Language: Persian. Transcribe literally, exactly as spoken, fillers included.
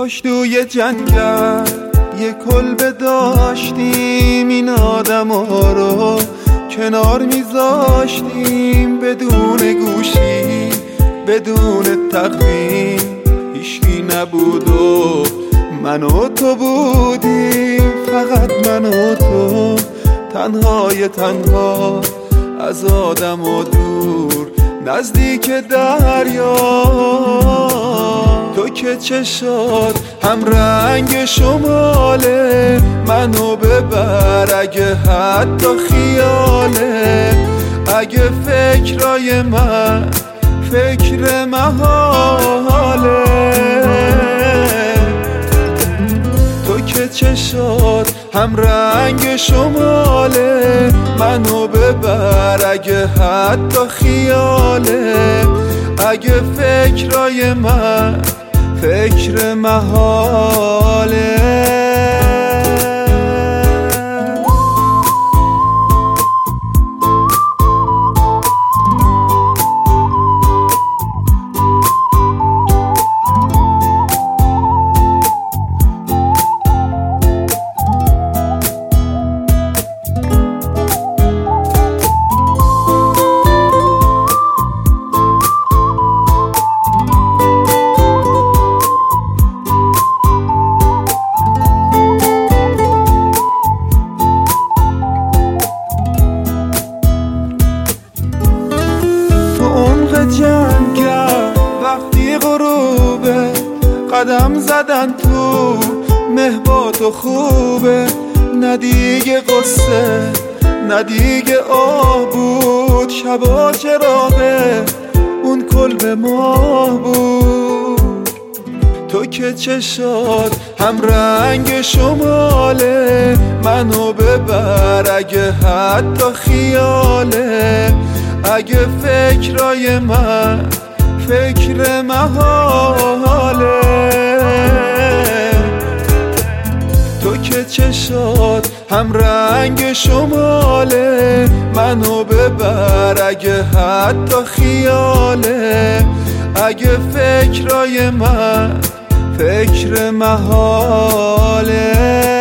کاش توی جنگل یه کلبه داشتیم، این آدم ها رو کنار میذاشتیم، بدون گوشی بدون تقویم، هیچکی نبود و من و تو بودیم، فقط من و تو، تنهای تنها از آدم و دور نزدیک دریا. تو که چشات هم رنگ شماله، منو ببر اگه حتی خیاله، اگه فکرای من فکر محاله. تو که چشات هم رنگ شماله، منو ببر اگه حتی خیاله، اگه فکرای من فکر محاله. جنگل وقتی غروبه، قدم زدن تو مه تو خوبه، نه دیگه قصه نه دیگه آه بود، شبا چراغه اون کلب ما بود. تو که چشات هم رنگ شماله، منو ببر اگه حتی خیاله، اگه فکرای من فکر محاله. تو که چشات هم رنگ شماله، منو ببر اگه حتی خیاله، اگه فکرای من فکر محاله.